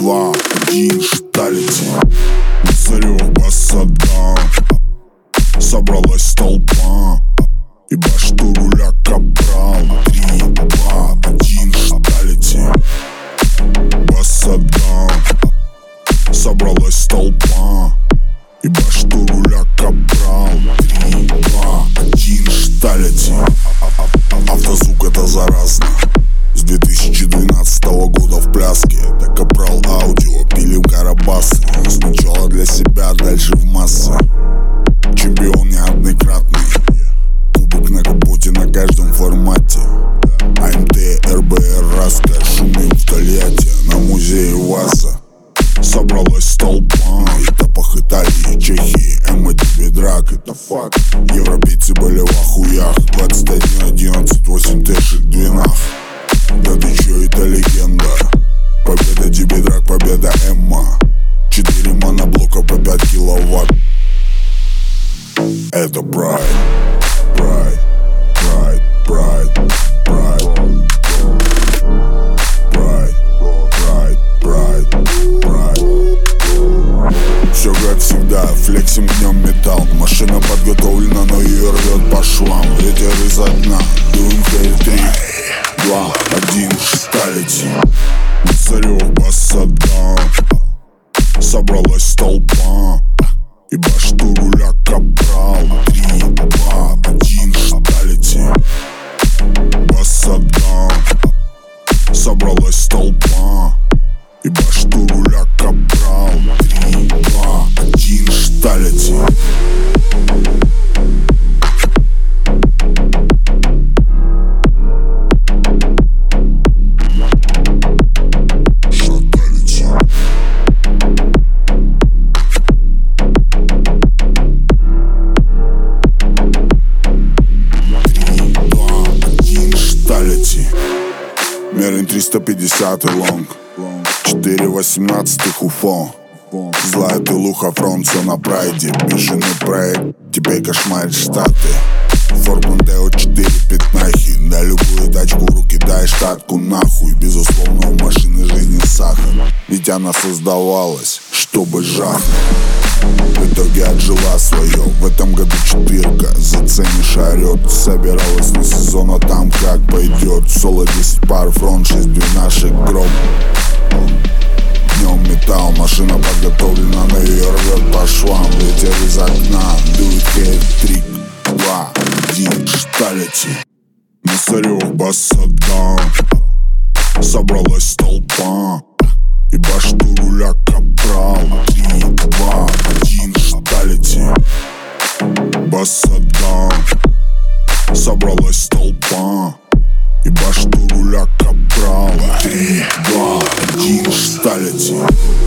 2, 1, шталити. На царев басадан собралась толпа, и башту руля капрал. 3, 2, 1, шталити. Басадан собралась толпа, и башту руля капрал. 3, 2, 1, шталити. Автозвук это заразно. С 2012 года в пляске. Это капрал аудио, пилим карабасы. Сначала для себя, дальше в массы. Чемпион неоднократный. Кубок на капоте на каждом формате. АМТ, РБР, Раска, шумим в Тольятти. На музее ВАЗа собралась толпа. И Топах, Италии, Чехии, Эмма, тебе драк, это факт. Европейцы были в охуях. 21-11, 8 тэшек, 12. Да ты чё, это легенда. Победа тебе драк, победа Эмма. 4 моноблока по 5 киловатт. Это Pride, Pride, Pride, Pride, Pride, Pride, Pride, Pride, Pride. Все как всегда, флексим днем металл. Машина подготовлена, но ее рвет по швам. Ветер из окна, doing hate 3, 2, 1, шталити. На царев басадан собралась толпа, и башту руля капрал. 3, 2, 1, шталити. Басадан собралась толпа, и башту руля капрал. 3, 2, 1, шталити. Мерин 350 лонг, 4/18 уфо. Злая тылуха, фронт, все на прайде. Бешеный проект, теперь кошмарит штаты. Форд Мондео 4 пятнахи. На любую тачку в руки дай штатку нахуй. Безусловно, у машины жизни сахар, ведь она создавалась, чтобы жахнуть. В итоге отжила свое. В этом году 4-ка, заценишь, орет. Собиралась на сезон, а там как пойдет. Соло 10 пар, фронт 6 двенашек, гроб. Днем металл, машина подготовлена, но ее рвет по швам. Ветер из окна, дует хейт-трик. 2, 1, шталити. На царев басадан собралась толпа, и башту руля капрал. 3, 2, 1, шталити. Басадан собралась толпа, и башту руля капрал. 3, 2, 1, шталити.